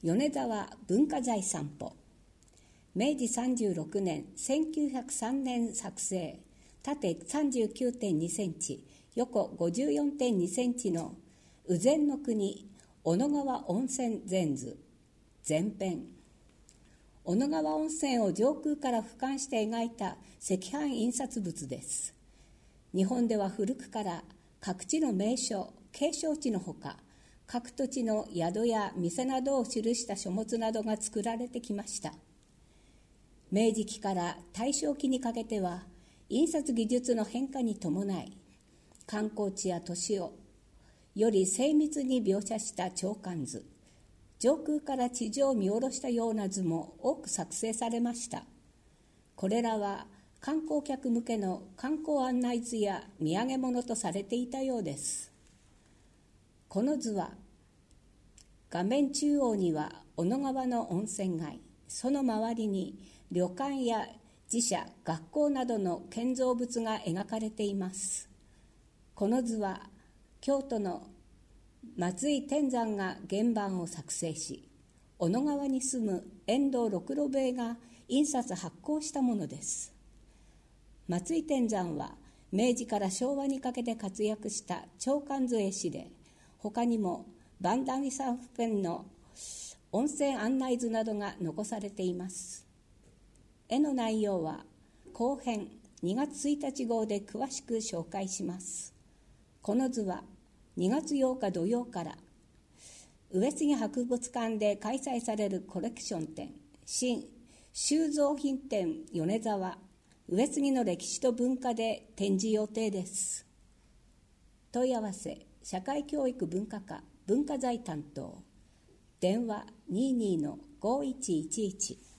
米沢文化財散歩。明治36年1903年作成、縦 39.2 センチ、横 54.2 センチの羽前の国小野川温泉全図前編。小野川温泉を上空から俯瞰して描いた赤版印刷物です。日本では古くから各地の名所、景勝地のほか、各土地の宿や店などを記した書物などが作られてきました。明治期から大正期にかけては、印刷技術の変化に伴い、観光地や都市をより精密に描写した鳥観図、上空から地上を見下ろしたような図も多く作成されました。これらは観光客向けの観光案内図や土産物とされていたようです。この図は、画面中央には小野川の温泉街、その周りに旅館や寺社、学校などの建造物が描かれています。この図は京都の松井天山が原版を作成し、小野川に住む遠藤六郎兵衛が印刷発行したものです。松井天山は明治から昭和にかけて活躍した鳥観図絵師で、他にもバンダニサーフペンの温泉案内図などが残されています。絵の内容は後編2月1日号で詳しく紹介します。この図は2月8日土曜から上杉博物館で開催されるコレクション展、新収蔵品展米沢上杉の歴史と文化で展示予定です。問い合わせ社会教育文化課文化財担当、電話 22-5111